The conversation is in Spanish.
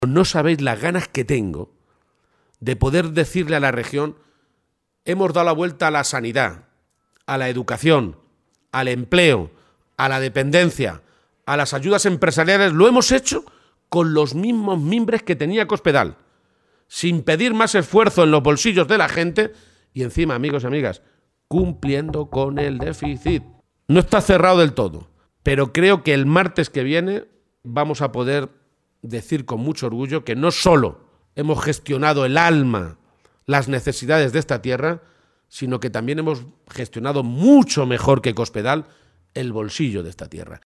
No sabéis las ganas que tengo de poder decirle a la región: hemos dado la vuelta a la sanidad, a la educación, al empleo, a la dependencia, a las ayudas empresariales. Lo hemos hecho con los mismos mimbres que tenía Cospedal, sin pedir más esfuerzo en los bolsillos de la gente y encima, amigos y amigas, cumpliendo con el déficit. No está cerrado del todo, pero creo que el martes que viene vamos a poder decir con mucho orgullo que no solo hemos gestionado el alma, las necesidades de esta tierra, sino que también hemos gestionado mucho mejor que Cospedal el bolsillo de esta tierra.